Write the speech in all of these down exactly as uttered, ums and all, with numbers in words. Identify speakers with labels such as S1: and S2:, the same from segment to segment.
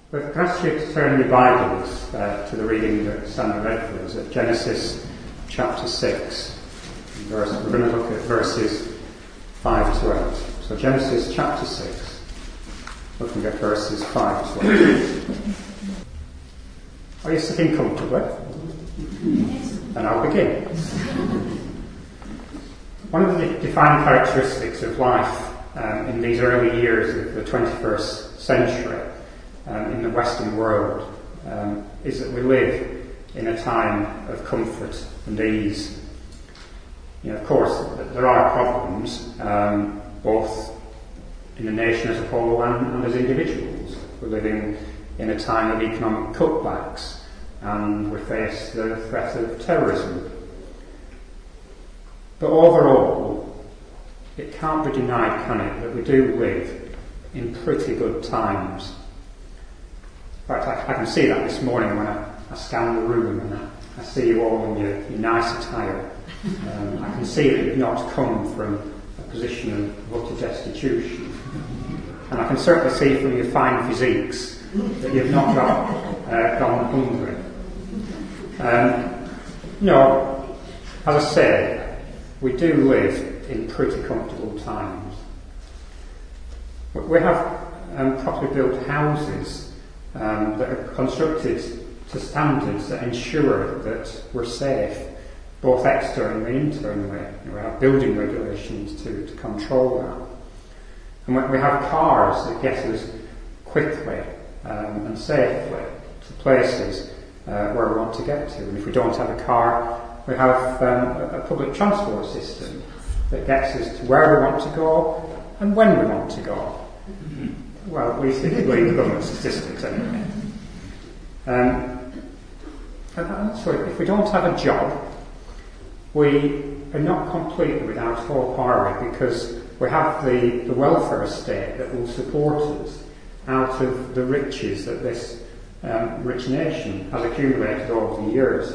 S1: We've asked you to turn your Bibles uh, to the reading that Sandra read for us at Genesis chapter six. Verse, we're going to look at verses five to eight. So Genesis chapter six, looking at verses five to eight. Are you sitting comfortably? And I'll begin. One of the defining characteristics of life um, in these early years of the twenty-first century um, in the Western world um, is that we live in a time of comfort and ease. You know, of course, there are problems, um, both in the nation as a whole and, and as individuals. We're living in a time of economic cutbacks, and we face the threat of terrorism. But overall, it can't be denied, can it, that we do live in pretty good times. In fact, I, I can see that this morning when I, I scan the room and I, I see you all in your, your nice attire. Um, I can see that you've not come from a position of utter destitution. And I can certainly see from your fine physiques that you've not got, uh, gone hungry. Um, no, as I say, we do live in pretty comfortable times. We have um, properly built houses um, that are constructed to standards that ensure that we're safe, both externally and internally. We have building regulations to, to control that. And we have cars that get us quickly um, and safely to places uh, where we want to get to. And if we don't have a car, we have um, a, a public transport system that gets us to where we want to go and when we want to go. Well, at least if you believe the government statistics anyway. Um, and so if we don't have a job, we are not completely without hope, are we? Because we have the, the welfare state that will support us out of the riches that this um, rich nation has accumulated over the years.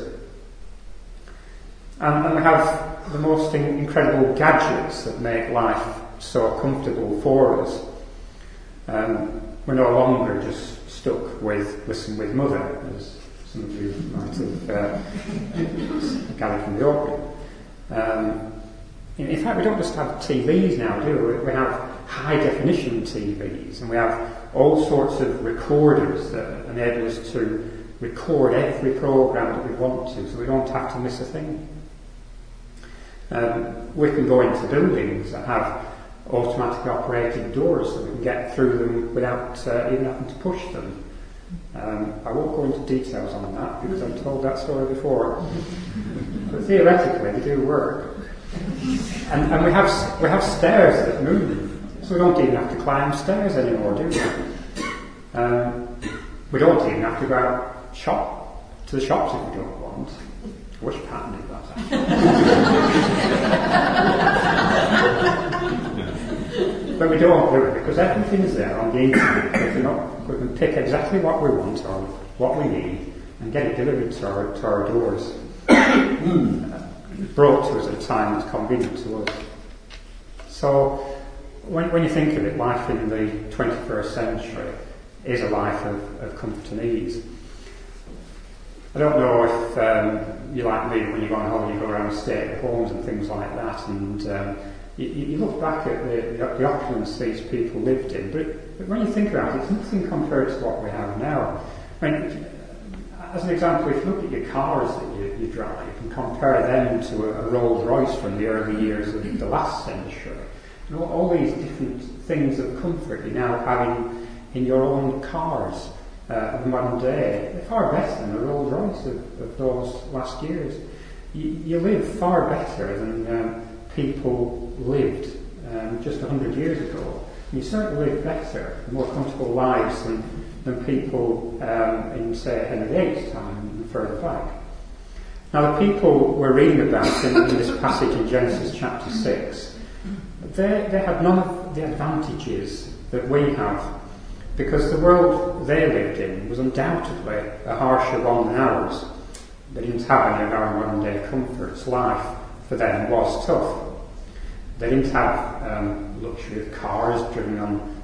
S1: And, and we have the most in, incredible gadgets that make life so comfortable for us. Um, we're no longer just stuck with Listen with Mother, as some of you might have uh, gathered from the opening. Um, in, in fact, we don't just have T Vs now, do we? We have high-definition T Vs, and we have all sorts of recorders that enable us to record every programme that we want to, so we don't have to miss a thing. Um, we can go into buildings that have automatically operated doors so we can get through them without uh, even having to push them. Um, I won't go into details on that because I've told that story before. But theoretically they do work. And, and we have we have stairs that move, so we don't even have to climb stairs anymore, do we? Um, we don't even have to go out shop to the shops if we don't want. I wish Pat did that. But we don't do it because everything's there on the internet. We can, we can pick exactly what we want or what we need and get it delivered to our, to our doors. Brought to us at a time that's convenient to us. So when, when you think of it, life in the twenty-first century is a life of, of comfort and ease. I don't know if um, you're like me, when you go on holiday, you go around stay at homes and things like that, and um, you, you look back at the, the opulence these people lived in, but, it, but when you think about it, it's nothing compared to what we have now. I mean, as an example, if you look at your cars that you, you drive and compare them to a, a Rolls Royce from the early years of the last century, you know, all these different things of comfort you now have in, in your own cars. Uh, of the modern day, they're far better than the Rolls Royce of, of those last years. You, you live far better than um, people lived um, just a hundred years ago. You certainly live better, more comfortable lives than, than people um, in, say, Henry the Eighth's time and further back. Now, the people we're reading about in, in this passage in Genesis chapter six, they, they had none of the advantages that we have, because the world they lived in was undoubtedly a harsher one than ours. They didn't have any of our modern day comforts. Life for them was tough. They didn't have um, luxury of cars driven on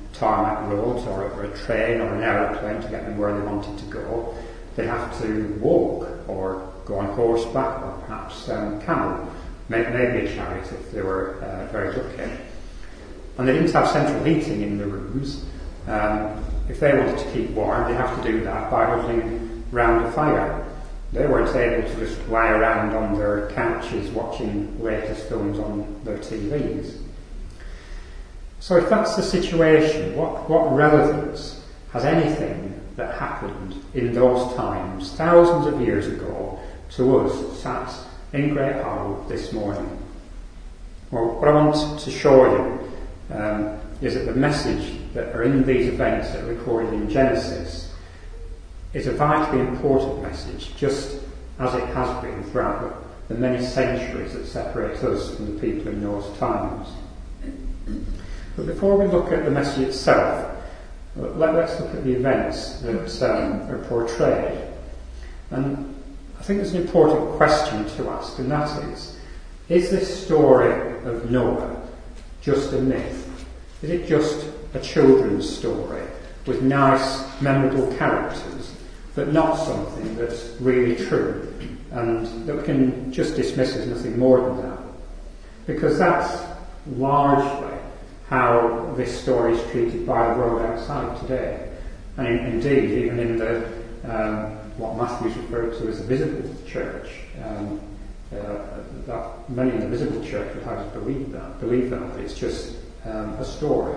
S1: tarmac roads or, or a train or an aeroplane to get them where they wanted to go. They'd have to walk or go on horseback or perhaps um, camel, maybe a chariot if they were uh, very lucky. And they didn't have central heating in the rooms. Um, if they wanted to keep warm, they'd have to do that by huddling round a fire. They weren't able to just lie around on their couches watching latest films on their T Vs. So if that's the situation, what, what relevance has anything that happened in those times, thousands of years ago, to us sat in Great Harrow this morning? Well, what I want to show you um, is that the message that are in these events that are recorded in Genesis is a vitally important message, just as it has been throughout the, the many centuries that separate us from the people in those times. But before we look at the message itself, let, let's look at the events that um, are portrayed. And I think there's an important question to ask, and that is, is this story of Noah just a myth? Is it just a children's story with nice, memorable characters, but not something that's really true, and that we can just dismiss as nothing more than that? Because that's largely how this story is treated by the world outside today. And in, indeed, even in the um, what Matthew's referred to as the visible church, um, uh, that many in the visible church would have us believe that, believe that, that it's just um, a story.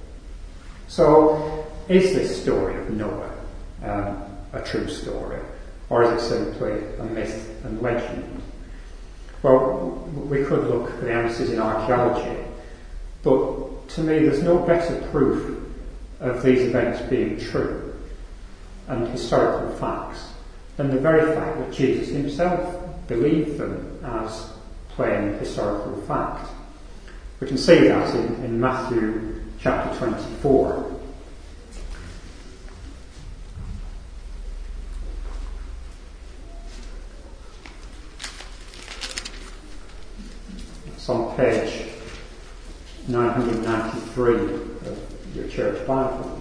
S1: So, is this story of Noah um, a true story, or is it simply a myth and legend? Well, we could look for the answers in archaeology, but to me there's no better proof of these events being true and historical facts than the very fact that Jesus himself believed them as plain historical fact. We can see that in, in Matthew chapter twenty-four. It's on page nine ninety-three of your church Bibles.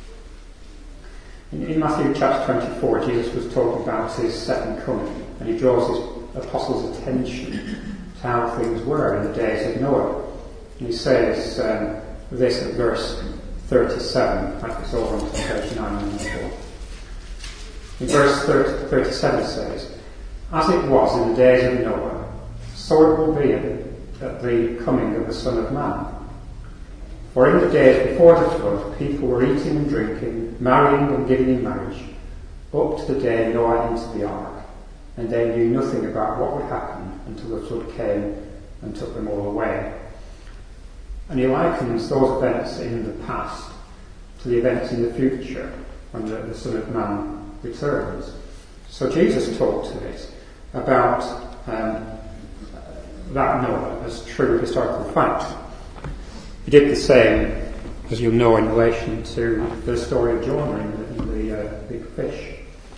S1: In, in Matthew chapter twenty-four, Jesus was talking about his second coming, and he draws his apostles' attention to how things were in the days of Noah. And he says um, this at verse thirty-seven. In fact, it's over on page nine ninety-four. In verse thirty, thirty-seven says, "As it was in the days of Noah, so it will be at the coming of the Son of Man. For in the days before the flood, people were eating and drinking, marrying and giving in marriage, up to the day Noah entered the ark, and they knew nothing about what would happen until the flood came and took them all away." And he likens those events in the past to the events in the future when the, the Son of Man returns. So Jesus talked to us about um, that Noah as true historical fact. He did the same, as you'll know, in relation to the story of Jonah in the, in the uh, big fish.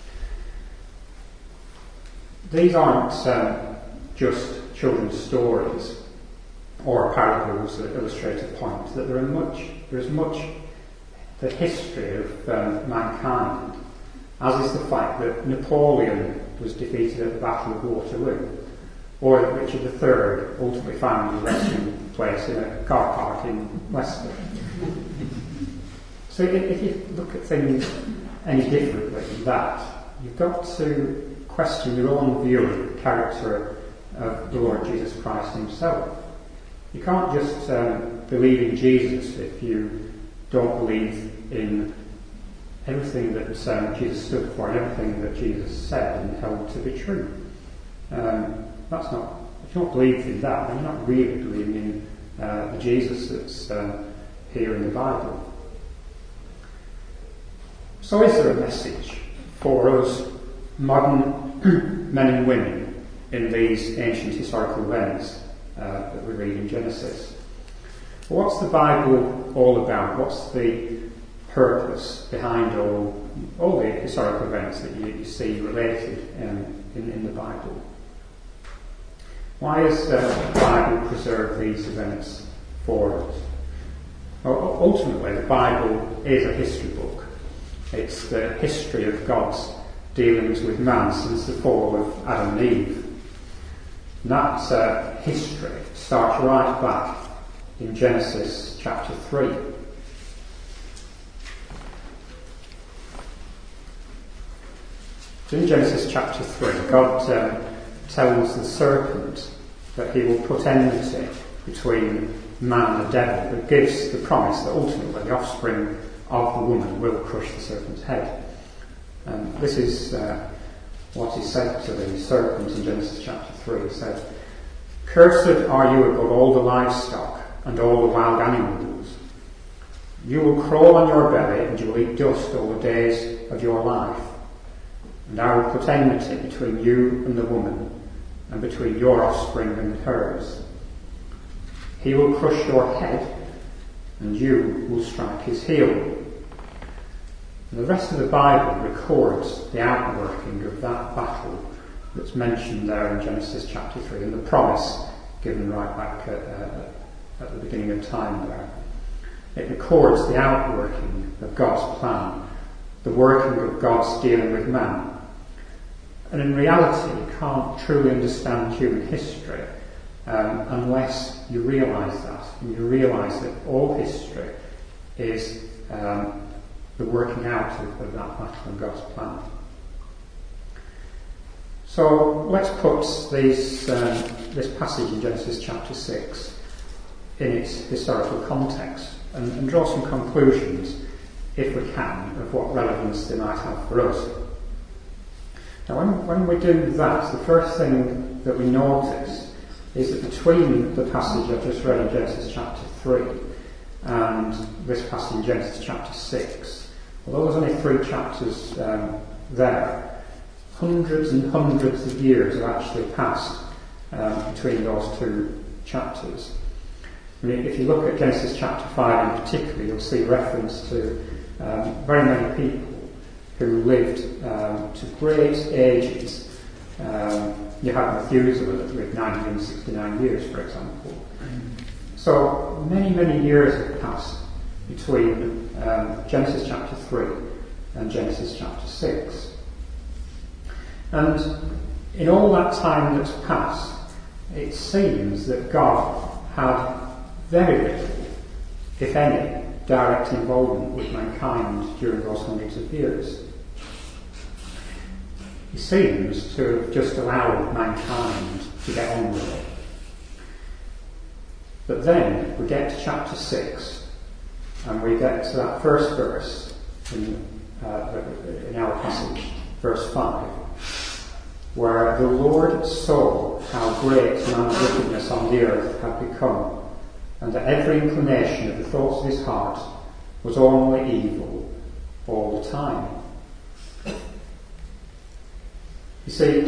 S1: These aren't um, just children's stories or parables that illustrate a point, that there are much, there is much the history of um, mankind, as is the fact that Napoleon was defeated at the Battle of Waterloo, or that Richard the Third ultimately found his resting place in a car park in Leicester. So if, if you look at things any differently than that, you've got to question your own view of the character of the Lord Jesus Christ himself. You can't just um, believe in Jesus if you don't believe in everything that um, Jesus stood for and everything that Jesus said and held to be true. Um, that's not, if you don't believe in that, then you're not really believing in uh, the Jesus that's uh, here in the Bible. So is there a message for us modern men and women in these ancient historical events uh, that we read in Genesis? What's the Bible all about? What's the purpose behind all, all the historical events that you, you see related um, in, in the Bible? Why has uh, the Bible preserved these events for us? Well, ultimately, the Bible is a history book. It's the history of God's dealings with man since the fall of Adam and Eve. And that uh, history starts right back in Genesis chapter three. So in Genesis chapter three, God um, tells the serpent that he will put enmity between man and the devil, but gives the promise that ultimately the offspring of the woman will crush the serpent's head. And this is uh, what is said to the serpent in Genesis chapter three. It said, "Cursed are you above all the livestock and all the wild animals. You will crawl on your belly and you will eat dust all the days of your life. And I will put enmity between you and the woman, and between your offspring and hers. He will crush your head, and you will strike his heel." And the rest of the Bible records the outworking of that battle that's mentioned there in Genesis chapter three, and the promise given right back at, uh, at the beginning of time there. It records the outworking of God's plan, the working of God's dealing with man. And in reality, you can't truly understand human history um, unless you realise that, and you realise that all history is um, the working out of, of that battle and God's plan. So let's put these, um, this passage in Genesis chapter six in its historical context and, and draw some conclusions, if we can, of what relevance they might have for us. Now when, when we do that, the first thing that we notice is that between the passage I've just read in Genesis chapter three and this passage in Genesis chapter six, although there's only three chapters um, there, hundreds and hundreds of years have actually passed um, between those two chapters. I mean, if you look at Genesis chapter five in particular, you'll see reference to um, very many people who lived um, to great ages. Um, you have Methuselah that lived nine hundred sixty-nine years, for example. So many, many years have passed between um, Genesis chapter three and Genesis chapter six. And in all that time that's passed, it seems that God had very little, if any, direct involvement with mankind during those hundreds of years. He seems to have just allowed mankind to get on with it. But then we get to chapter six, and we get to that first verse in, uh, in our passage, verse five, where the Lord saw how great man's wickedness on the earth had become, and that every inclination of the thoughts of his heart was only evil all the time. You see,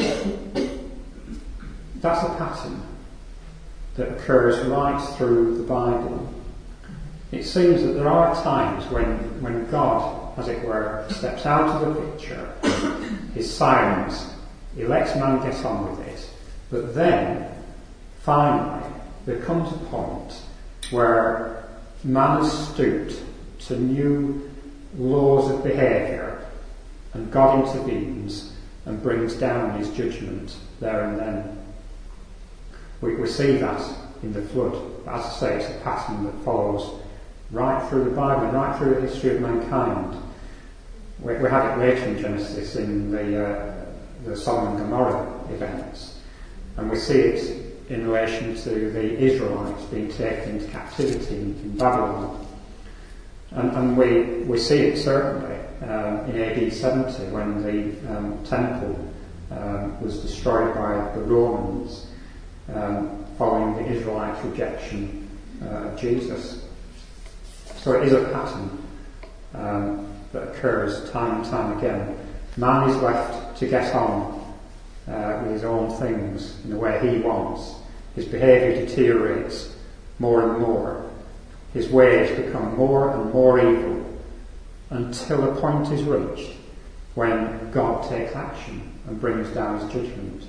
S1: that's a pattern that occurs right through the Bible. It seems that there are times when, when God, as it were, steps out of the picture, is silent, he lets man get on with it, but then, finally, there comes a point where man has stooped to new laws of behaviour, and God intervenes and brings down his judgment there and then. We, we see that in the flood. But as I say, it's a pattern that follows right through the Bible, right through the history of mankind. We, we have it later in Genesis in the, uh, the Sodom and Gomorrah events. And we see it in relation to the Israelites being taken into captivity in, in Babylon. And, and we, we see it certainly um, in A D seventy when the um, temple um, was destroyed by the Romans um, following the Israelite rejection uh, of Jesus. So it is a pattern um, that occurs time and time again. Man is left to get on uh, with his own things in the way he wants. His behaviour deteriorates more and more. His ways become more and more evil until a point is reached when God takes action and brings down his judgment.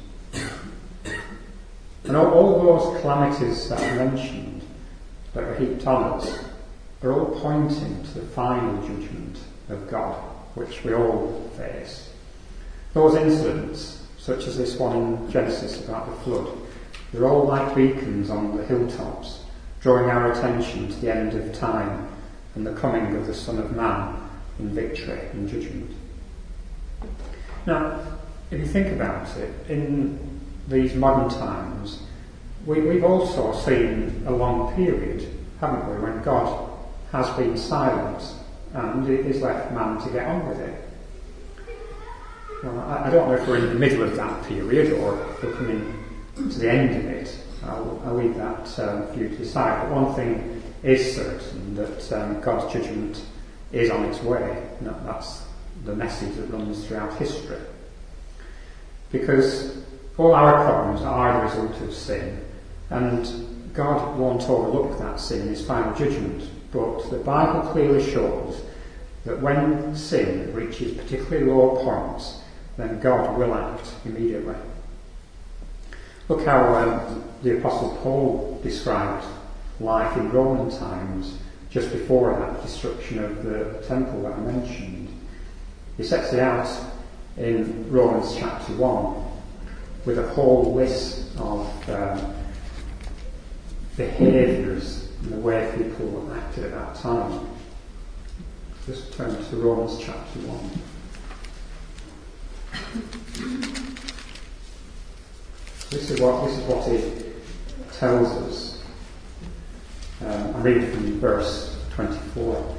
S1: And all, all those calamities that I mentioned that are heaped on us, are all pointing to the final judgment of God, which we all face. Those incidents, such as this one in Genesis about the flood, they're all like beacons on the hilltops, drawing our attention to the end of time and the coming of the Son of Man in victory and judgment. Now, if you think about it, in these modern times, we, we've also seen a long period, haven't we, when God has been silent and it has left man to get on with it. Well, I, I don't know if we're in the middle of that period or if we're coming to the end of it. I'll, I'll leave that um, for you to decide. But one thing is certain, that um, God's judgment is on its way. And that, that's the message that runs throughout history. Because all our problems are the result of sin, and God won't overlook that sin in his final judgment. But the Bible clearly shows that when sin reaches particularly low points, then God will act immediately. Look how um, the Apostle Paul described life in Roman times just before that destruction of the temple that I mentioned. He sets it out in Romans chapter one with a whole list of um, behaviours and the way people acted at that time. Just turn to Romans chapter one. This is what this is what it tells us. Um, I'm reading from verse twenty-four.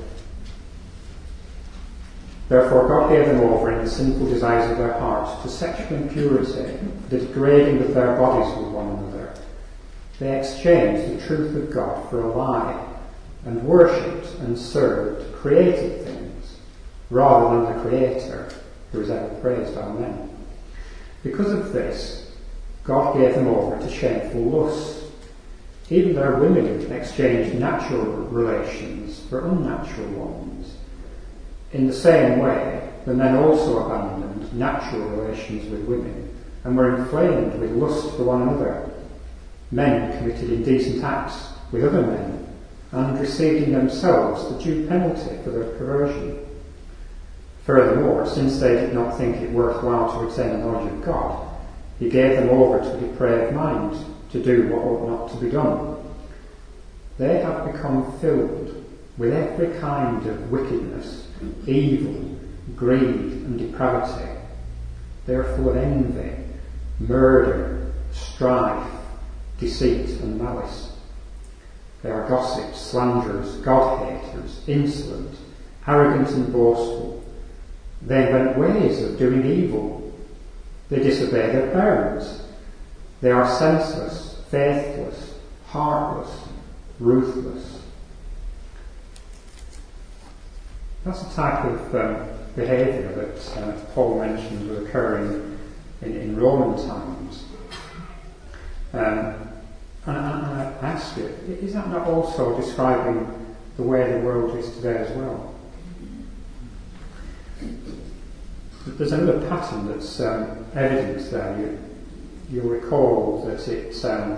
S1: Therefore God gave them over in the sinful desires of their hearts to sexual impurity, the degrading of their bodies with one another. They exchanged the truth of God for a lie, and worshipped and served created things, rather than the Creator, who is ever praised. Amen. Because of this, God gave them over to shameful lust. Even their women exchanged natural relations for unnatural ones. In the same way, the men also abandoned natural relations with women and were inflamed with lust for one another. Men committed indecent acts with other men and received in themselves the due penalty for their perversion. Furthermore, since they did not think it worthwhile to retain the knowledge of God, he gave them over to a depraved mind to do what ought not to be done. They have become filled with every kind of wickedness, evil, greed and depravity. They are full of envy, murder, strife, deceit and malice. They are gossips, slanderers, God-haters, insolent, arrogant and boastful. They invent ways of doing evil. They disobey their parents. They are senseless, faithless, heartless, ruthless. That's the type of um, behaviour that uh, Paul mentioned was occurring in, in Roman times. Um, and, and I ask you, is that not also describing the way the world is today as well? There's another pattern that's um, evident there. You, you'll recall that it um,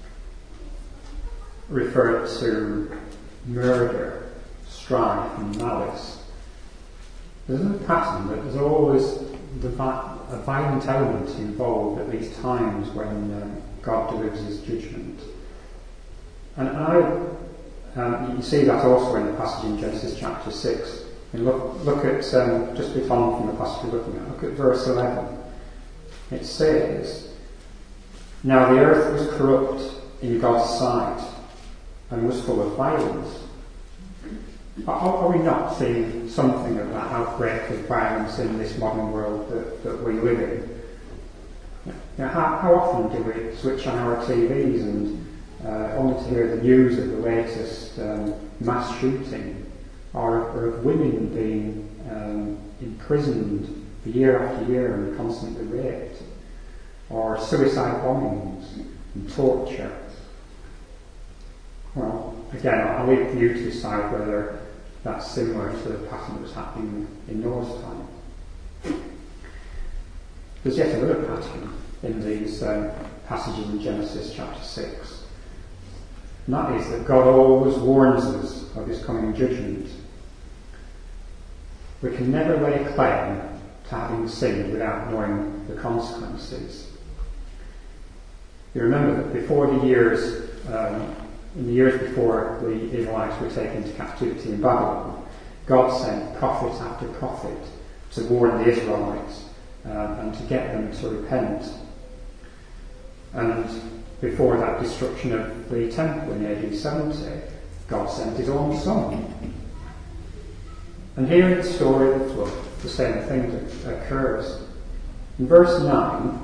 S1: referred to murder, strife and malice. There's another pattern that there's always the vi- a violent element involved at these times when um, God delivers his judgment. And I, um, you see that also in the passage in Genesis chapter six. And look, look at, um, just bit on from the passage we're looking at, look at verse eleven. It says, "Now the earth was corrupt in God's sight and was full of violence." Are, are we not seeing something of that outbreak of violence in this modern world that, that we live in? Now, how, how often do we switch on our T Vs and uh, only to hear the news of the latest um, mass shooting? Or, or of women being um, imprisoned for year after year and constantly raped, or suicide bombings and torture. Well, again, I'll leave it for you to decide whether that's similar to the pattern that was happening in Noah's time. There's yet another pattern in these um, passages in Genesis chapter six. And that is that God always warns us of his coming judgment. We can never lay claim to having sinned without knowing the consequences. You remember that before the years, um, in the years before the Israelites were taken into captivity in Babylon, God sent prophet after prophet to warn the Israelites um, and to get them to repent. And before that destruction of the temple in A D seventy, God sent his own son. And here in the story of the flood, the same thing occurs. In verse nine,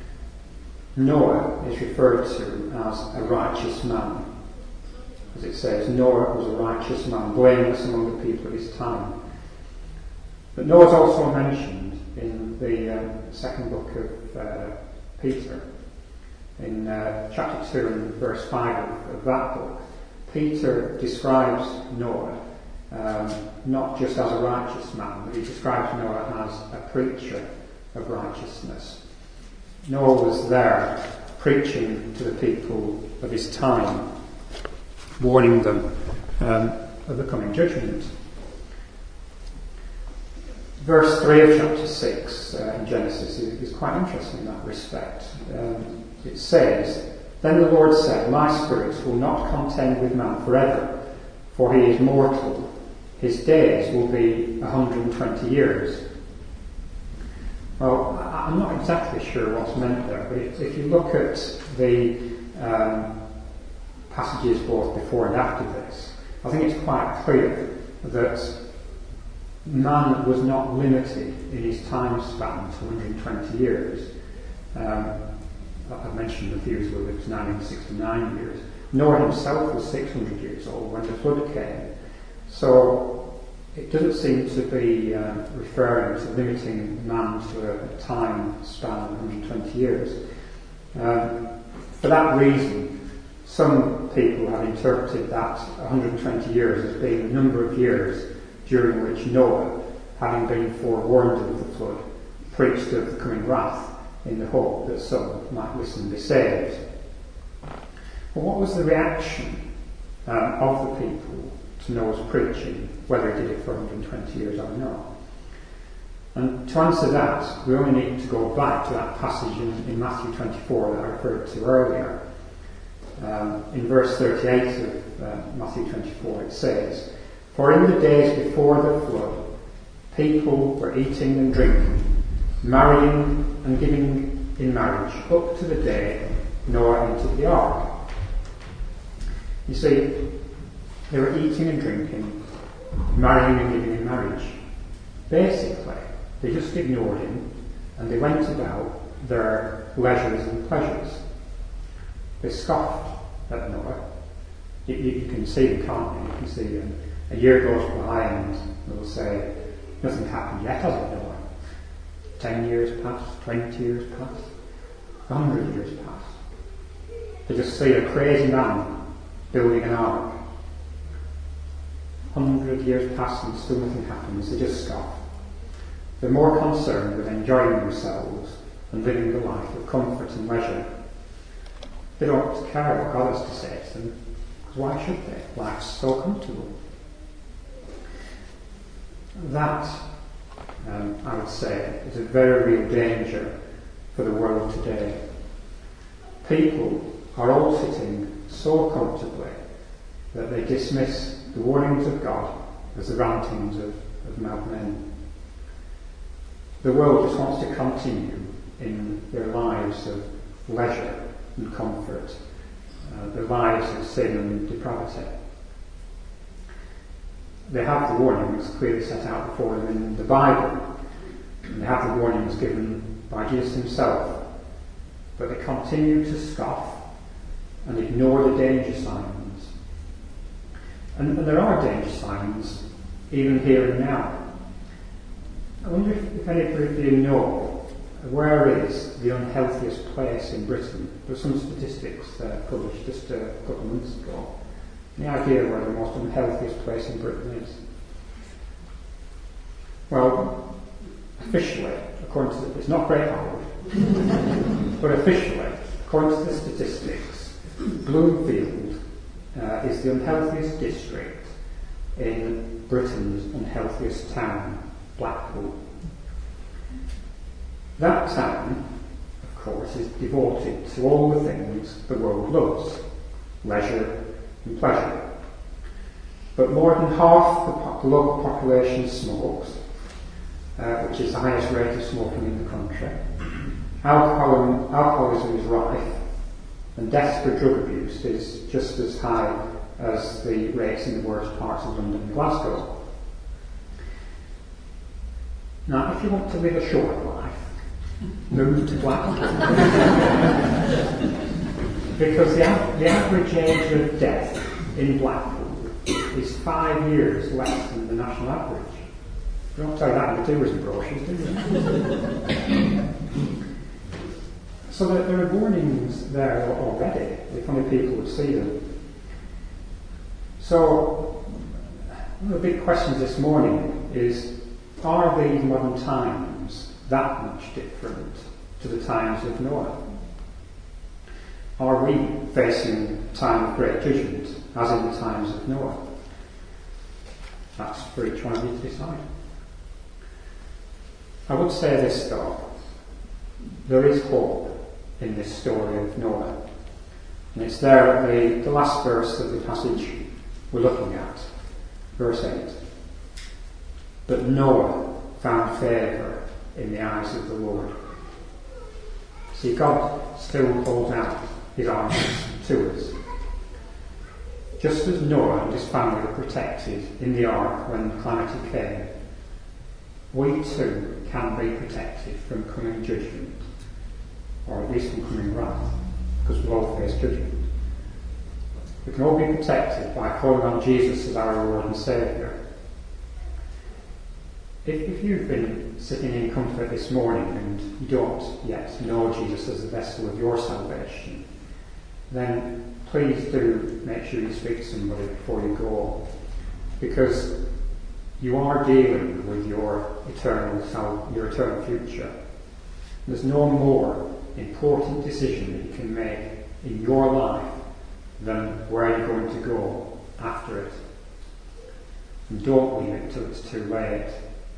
S1: Noah is referred to as a righteous man. As it says, Noah was a righteous man, blameless among the people of his time. But Noah is also mentioned in the uh, second book of uh, Peter. In uh, chapter two and verse five of, of that book, Peter describes Noah um, not just as a righteous man, but he describes Noah as a preacher of righteousness. Noah was there preaching to the people of his time, warning them um, of the coming judgment. Verse three of chapter six uh, in Genesis is, is quite interesting in that respect. Um, it says, "Then the Lord said, My spirit will not contend with man forever, for he is mortal. His days will be one hundred twenty years. Well, I'm not exactly sure what's meant there, but if, if you look at the um, passages both before and after this, I think it's quite clear that man was not limited in his time span to one hundred twenty years. Um, I've mentioned Methuselah lived nine hundred sixty-nine years. Noah himself was six hundred years old when the flood came. So it doesn't seem to be uh, referring to limiting man to a, a time span of one hundred twenty years. Um, for that reason, some people have interpreted that one hundred twenty years as being the number of years during which Noah, having been forewarned of the flood, preached of the coming wrath in the hope that some might listen and be saved. But what was the reaction um, of the people to Noah's preaching, whether he did it for one hundred twenty years or not? And to answer that, we only need to go back to that passage in, in Matthew twenty-four that I referred to earlier. Um, in verse thirty-eight of uh, Matthew twenty-four it says, "For in the days before the flood, people were eating and drinking, marrying and giving in marriage, up to the day Noah entered the ark." You see, they were eating and drinking, marrying and giving in marriage. Basically, they just ignored him and they went about their leisures and pleasures. They scoffed at Noah. You, you, you can see them, can't you? You can see them. A year goes by and they'll say, "Nothing happened yet, has it, Noah?" Ten years pass, twenty years pass, a hundred years pass. They just see a crazy man building an ark. Hundred years pass and still nothing happens. They just scoff. They're more concerned with enjoying themselves and living the life of comfort and leisure. They don't care what God has to say to them, because why should they? Life's so comfortable. That, um, I would say, is a very real danger for the world today. People are all sitting so comfortably that they dismiss the warnings of God as the rantings of, of madmen. The world just wants to continue in their lives of leisure and comfort, uh, their lives of sin and depravity. They have the warnings clearly set out before them in the Bible, and they have the warnings given by Jesus himself, but they continue to scoff and ignore the danger signs. And, and there are danger signs even here and now. I wonder if, if any of you know where is the unhealthiest place in Britain. There's some statistics uh, published just a couple of months ago. Any idea where the most unhealthiest place in Britain is? Well, officially, according to, it's not Great Howard, but officially, according to the statistics, Bloomfield uh, is the unhealthiest district in Britain's unhealthiest town, Blackpool. That town, of course, is devoted to all the things the world loves, leisure and pleasure. But more than half the, po- the local population smokes, uh, which is the highest rate of smoking in the country. Alcohol, alcoholism is rife, and deaths for drug abuse is just as high as the rates in the worst parts of London and Glasgow. Now, if you want to live a short life, move to Blackpool. Because the, the average age of death in Blackpool is five years less than the national average. You don't tell you that in the tourism brochures, do you? So that there are warnings there already, if only people would see them. So, one of the big questions this morning is, are these modern times that much different to the times of Noah? Are we facing a time of great judgment, as in the times of Noah? That's for each one of you to decide. I would say this though, there is hope in this story of Noah. And it's there at the, the last verse of the passage we're looking at, verse eight. But Noah found favour in the eyes of the Lord. See, God still holds out his arms to us. Just as Noah and his family were protected in the ark when calamity came, we too can be protected from coming judgment, or at least from coming wrath, because we'll all face judgment. We can all be protected by calling on Jesus as our Lord and Saviour. If, if you've been sitting in comfort this morning and you don't yet know Jesus as the vessel of your salvation, then please do make sure you speak to somebody before you go, because you are dealing with your eternal sal- your eternal future. There's no more important decision that you can make in your life than where you're going to go after it. And don't leave it till it's too late.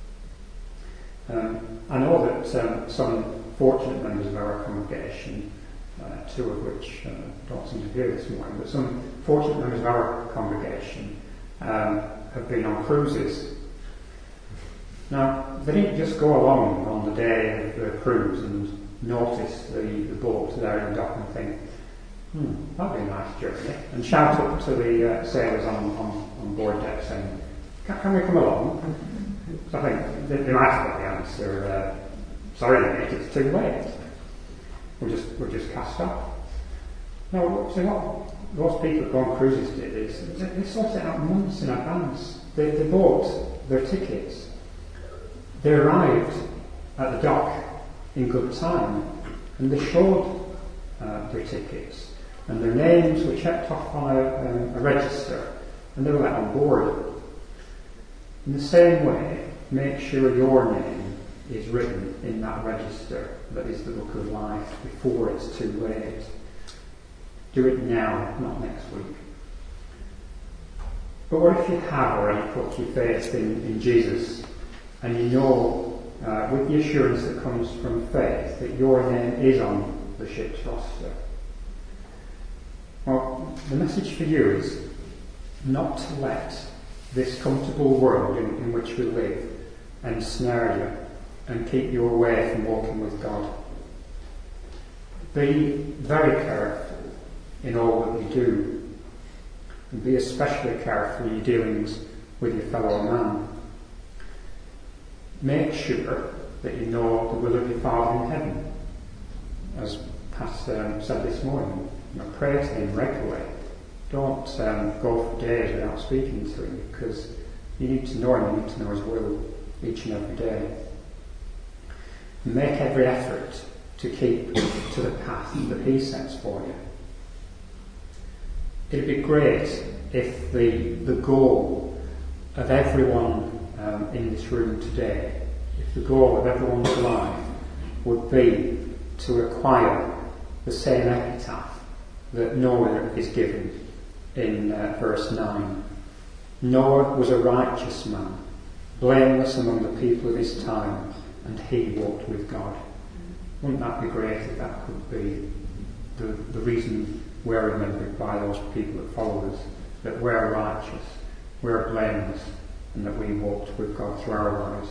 S1: Um, I know that um, some fortunate members of our congregation, uh, two of which uh, don't seem to be here this morning, but some fortunate members of our congregation um, have been on cruises. Now, they didn't just go along on the day of the cruise and notice the, the boat there in the dock and think, hmm, that'll be a nice journey, and shout up to the uh, sailors on, on, on board deck saying, can, can we come along? So I think they, they might have got the answer, uh, sorry mate, it's too late. We'll just, we'll just cast off. No, so what those people who go on cruises did is, they, they sorted it out months in advance. They, they bought their tickets. They arrived at the dock in good time, and they showed uh, their tickets, and their names were checked off on a, um, a register, and they were let on board. In the same way, make sure your name is written in that register that is the book of life before it's too late. Do it now, not next week. But what if you have already put your faith in, in Jesus, and you know uh, with the assurance that comes from faith that your name is on the ship's roster? Well, the message for you is not to let this comfortable world in, in which we live ensnare you and keep you away from walking with God. Be very careful in all that you do, and be especially careful in your dealings with your fellow man. Make sure that you know the will of your Father in heaven. As Pat um, said this morning, you know, pray to him regularly. Don't um, go for days without speaking to him, because you need to know him, you need to know his will each and every day. And make every effort to keep to the path that he sets for you. It'd be great if the the goal of everyone um, in this room today, if the goal of everyone's life would be to acquire the same epitaph that Noah is given in uh, verse nine. Noah was a righteous man, blameless among the people of his time, and he walked with God. Wouldn't that be great if that could be the, the reason we're remembered by those people that follow us, that we're righteous, we're blameless, and that we walked with God through our lives.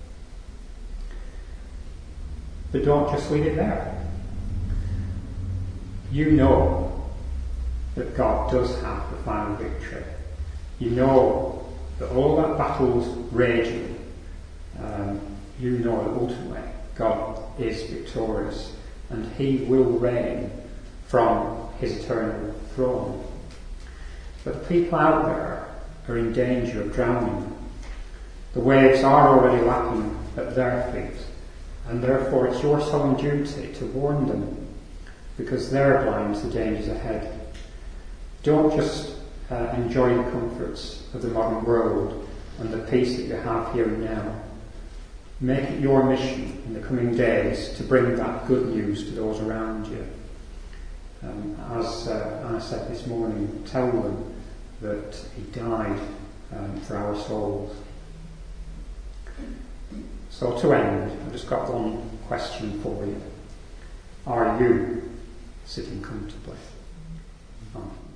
S1: But don't just leave it there. You know that God does have the final victory. You know that all that battle's raging, um, you know that ultimately God is victorious and he will reign from his eternal throne. But the people out there are in danger of drowning. The waves are already lapping at their feet, and therefore it's your solemn duty to warn them, because they're blind to the dangers ahead. Don't just uh, enjoy the comforts of the modern world and the peace that you have here and now. Make it your mission in the coming days to bring that good news to those around you. Um, as uh, I said this morning, tell them that he died um, for our souls. So to end, I've just got one question for you. Are you sitting comfortably? Amen.